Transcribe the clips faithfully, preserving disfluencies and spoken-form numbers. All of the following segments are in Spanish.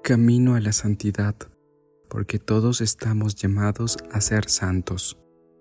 camino a la santidad, porque todos estamos llamados a ser santos.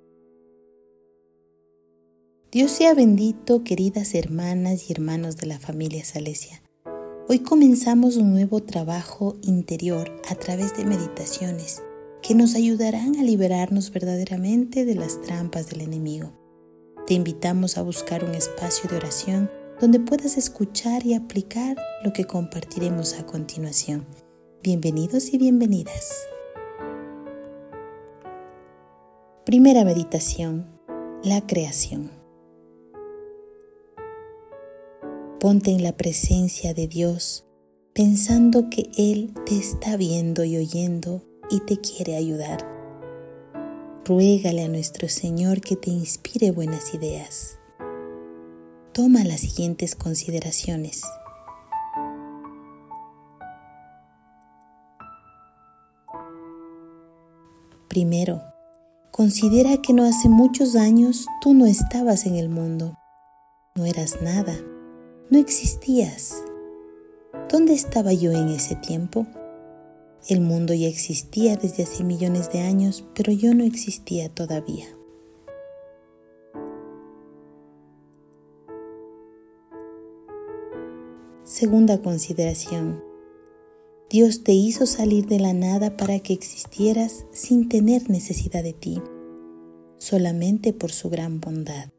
Dios sea bendito, queridas hermanas y hermanos de la familia Salesia. Hoy comenzamos un nuevo trabajo interior a través de meditaciones que nos ayudarán a liberarnos verdaderamente de las trampas del enemigo. Te invitamos a buscar un espacio de oración donde puedas escuchar y aplicar lo que compartiremos a continuación. Bienvenidos y bienvenidas. Primera meditación: la creación. Ponte en la presencia de Dios, pensando que Él te está viendo y oyendo y te quiere ayudar. Ruégale a nuestro Señor que te inspire buenas ideas. Toma las siguientes consideraciones. Primero, considera que no hace muchos años tú no estabas en el mundo. No eras nada. No existías. ¿Dónde estaba yo en ese tiempo? El mundo ya existía desde hace millones de años, pero yo no existía todavía. Segunda consideración: Dios te hizo salir de la nada para que existieras sin tener necesidad de ti, solamente por su gran bondad.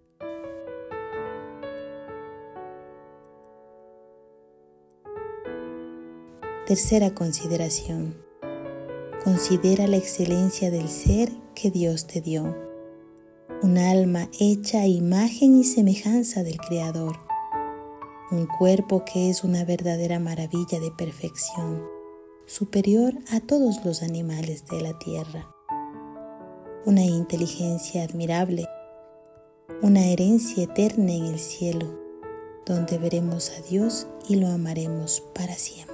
Tercera consideración: considera la excelencia del ser que Dios te dio, un alma hecha a imagen y semejanza del Creador, un cuerpo que es una verdadera maravilla de perfección, superior a todos los animales de la tierra, una inteligencia admirable, una herencia eterna en el cielo, donde veremos a Dios y lo amaremos para siempre.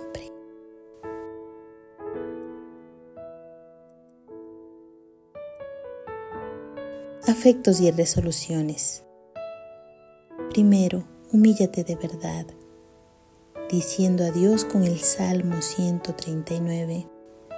Afectos y resoluciones. Primero, humíllate de verdad, diciendo a Dios con el Salmo ciento treinta y nueve: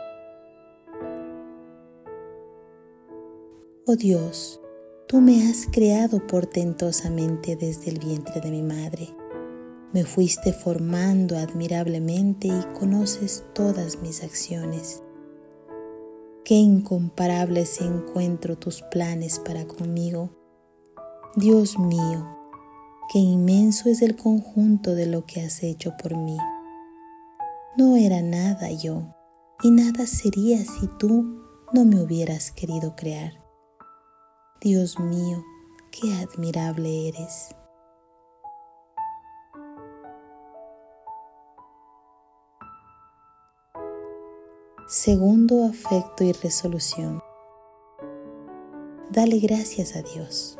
Oh Dios, tú me has creado portentosamente desde el vientre de mi madre. Me fuiste formando admirablemente y conoces todas mis acciones. Qué incomparables encuentro tus planes para conmigo. Dios mío, qué inmenso es el conjunto de lo que has hecho por mí. No era nada yo, y nada sería si tú no me hubieras querido crear. Dios mío, qué admirable eres. Segundo afecto y resolución: dale gracias a Dios.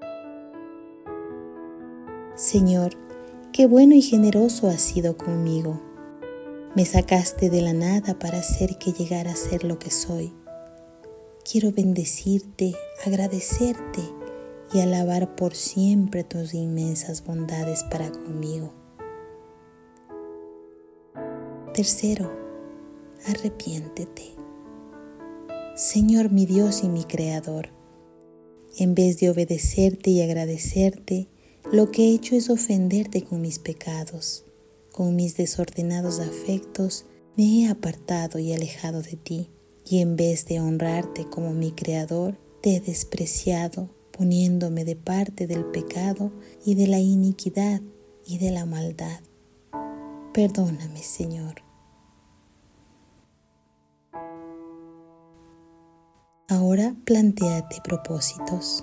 Señor, qué bueno y generoso has sido conmigo. Me sacaste de la nada para hacer que llegara a ser lo que soy. Quiero bendecirte, agradecerte y alabar por siempre tus inmensas bondades para conmigo. Tercero, arrepiéntete. Señor, mi Dios y mi Creador, en vez de obedecerte y agradecerte, lo que he hecho es ofenderte con mis pecados. Con mis desordenados afectos me he apartado y alejado de ti, y en vez de honrarte como mi Creador, te he despreciado, poniéndome de parte del pecado y de la iniquidad y de la maldad. Perdóname, Señor. Ahora plantéate propósitos.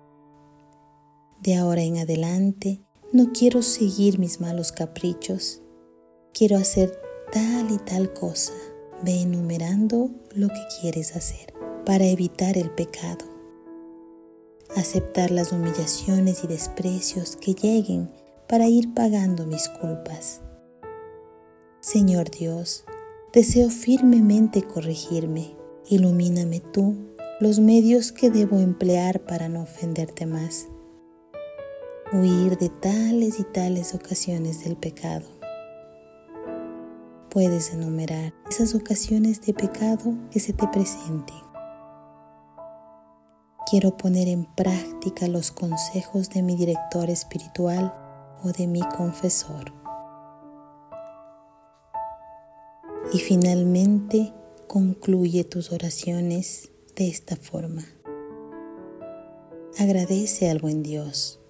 De ahora en adelante no quiero seguir mis malos caprichos. Quiero hacer tal y tal cosa. Ve enumerando lo que quieres hacer para evitar el pecado. Aceptar las humillaciones y desprecios que lleguen para ir pagando mis culpas. Señor Dios, deseo firmemente corregirme. Ilumíname tú los medios que debo emplear para no ofenderte más. Huir de tales y tales ocasiones del pecado. puedes enumerar esas ocasiones de pecado que se te presenten. Quiero poner en práctica los consejos de mi director espiritual o de mi confesor. Y finalmente, concluye tus oraciones de esta forma. Agradece al buen Dios.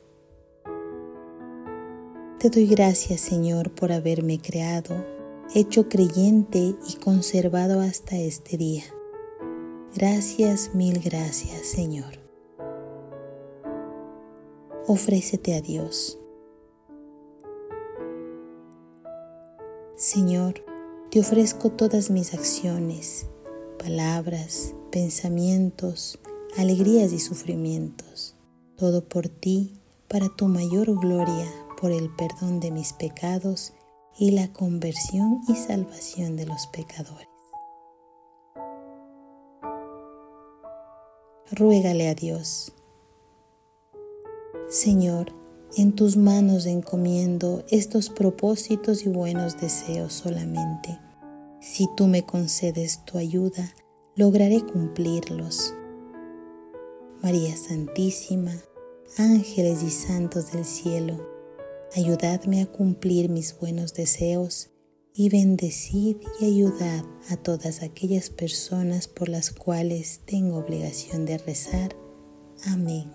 Te doy gracias, Señor, por haberme creado, hecho creyente y conservado hasta este día. Gracias, mil gracias, Señor. Ofrécete a Dios. Señor, te ofrezco todas mis acciones, palabras, pensamientos, alegrías y sufrimientos, todo por ti, para tu mayor gloria, por el perdón de mis pecados y la conversión y salvación de los pecadores. Ruégale a Dios. Señor, en tus manos encomiendo estos propósitos y buenos deseos solamente. Si tú me concedes tu ayuda, lograré cumplirlos. María Santísima, ángeles y santos del cielo, ayudadme a cumplir mis buenos deseos y bendecid y ayudad a todas aquellas personas por las cuales tengo obligación de rezar. Amén.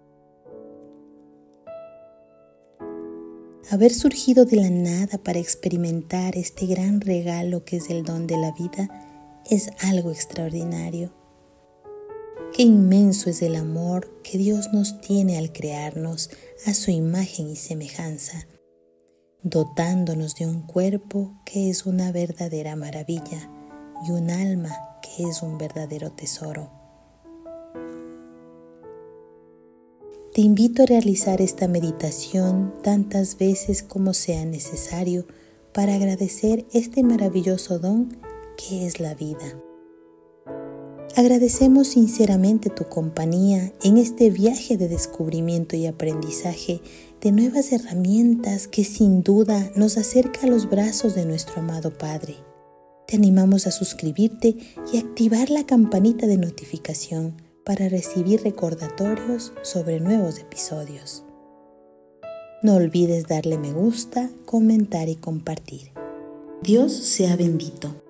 Haber surgido de la nada para experimentar este gran regalo que es el don de la vida es algo extraordinario. Qué inmenso es el amor que Dios nos tiene al crearnos a su imagen y semejanza, dotándonos de un cuerpo que es una verdadera maravilla y un alma que es un verdadero tesoro. Te invito a realizar esta meditación tantas veces como sea necesario para agradecer este maravilloso don que es la vida. Agradecemos sinceramente tu compañía en este viaje de descubrimiento y aprendizaje de nuevas herramientas que sin duda nos acerca a los brazos de nuestro amado Padre. Te animamos a suscribirte y activar la campanita de notificación para recibir recordatorios sobre nuevos episodios. No olvides darle me gusta, comentar y compartir. Dios sea bendito.